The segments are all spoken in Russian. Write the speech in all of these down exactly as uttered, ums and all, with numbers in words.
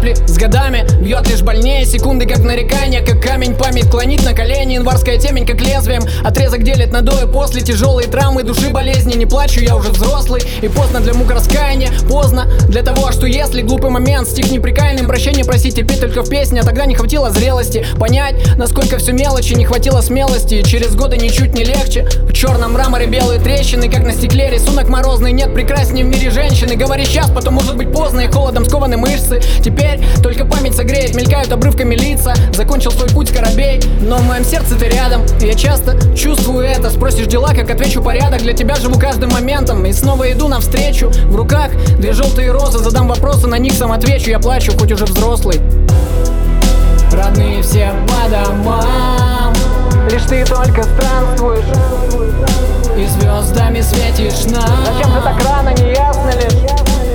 боли с годами бьет лишь больнее. Секунды как нарекания, как камень, память клонит на колени. Январская темень как лезвием, отрезок делит на до и после. Тяжелые травмы, души, болезни. Не плачу, я уже взрослый, и поздно для мук раскаяния. Поздно для того, что если глупый момент, стих неприкаянным, прощения просить терпеть только в песне. А тогда не хватило зрелости понять, насколько все мелочи, не хватило смелости. И через годы ничуть не легче. В черном мраморе белые трещины, как на стекле рисунок морозный. Нет прекрасней в мире женщины. Говори сейчас, потом может быть поздно, и холодом скованы мышцы. Теперь только память согреет, мелькают обрывками лица. Закончил свой путь скоробей, но в моем сердце ты рядом. И я часто чувствую это. Спросишь дела, как отвечу порядок. Для тебя живу каждым моментом, и снова иду навстречу. В руках две желтые розы, задам вопросы, на них сам отвечу. Я плачу, хоть уже взрослый. Родные все по домам, лишь ты только странствуешь и звездами светишь нам. Зачем же так рано, не ясно лишь?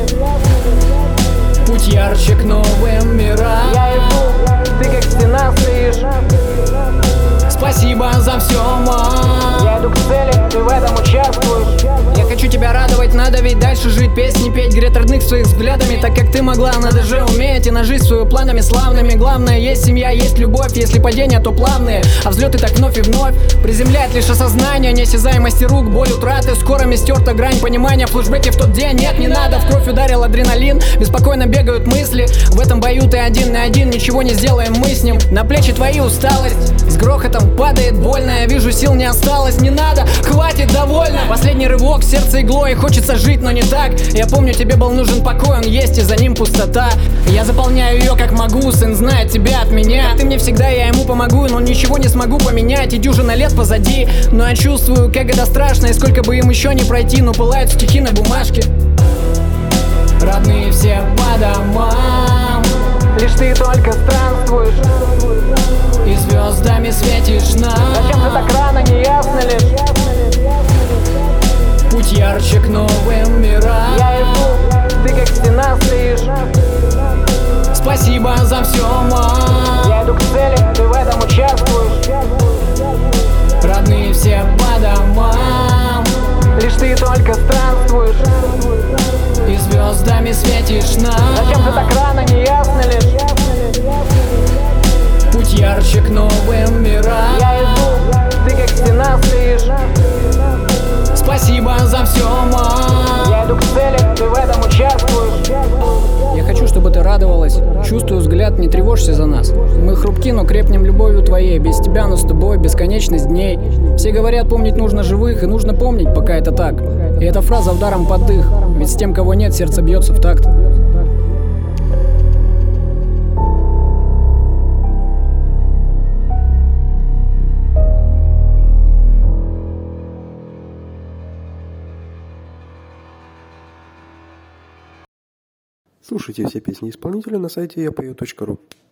Путь ярче к новым мирам. Я иду, ты как стена стоишь. Спасибо за все, мам. Я иду к цели, ты в этом участвуешь. Я хочу тебя радовать, надо ведь дальше жить, песни петь, греть родных своих взглядами. Так как ты могла, надо же уметь и на жизнь свою планами славными. Главное, есть семья, есть любовь, если падения, то плавные, а взлеты так вновь и вновь. Приземляет лишь осознание неосязаемости рук, боль утраты. Скорыми стерта грань понимания, флешбеки в тот день. Нет, не надо, в кровь ударил адреналин, беспокойно бегают мысли. В этом бою ты один на один, ничего не сделаем мы с ним. На плечи твои усталость, с грохотом падает больно. Я вижу, сил не осталось, не надо, хватит, довольно. Последний рывок, сердце иглой, хочется жить, но не так. Я помню, тебе был нужен покой, он есть, и за ним пустота. Я заполняю ее как могу, сын знает тебя от меня. Как ты мне всегда, я ему помогу, но ничего не смогу поменять. И дюжина лет позади, но я чувствую, как это страшно. И сколько бы им еще не пройти, но пылают стихи на бумажке. Родные все по домам, лишь ты только странствуешь и звездами светишь нам. Зачем же так рано, не ясно лишь? Путь ярче к новым мирам. Я иду, ты как стена стоишь. Спасибо за все, мам. Я иду к цели, ты в этом участвуешь. Родные все по домам, лишь ты только странствуешь и звездами светишь нам. Зачем же так рано, не ясно лишь? Путь ярче к новым мирам. Я иду, ты как стена стоишь. Спасибо за все, мам. Я иду к цели, ты в этом участвуешь. Я хочу, чтобы ты радовалась. Чувствую взгляд, не тревожься за нас. Мы хрупки, но крепнем любовью твоей. Без тебя, но с тобой, бесконечность дней. Все говорят, помнить нужно живых, и нужно помнить, пока это так. И эта фраза ударом под дых, ведь с тем, кого нет, сердце бьется в такт. Слушайте все песни исполнителя на сайте я пою точка ру.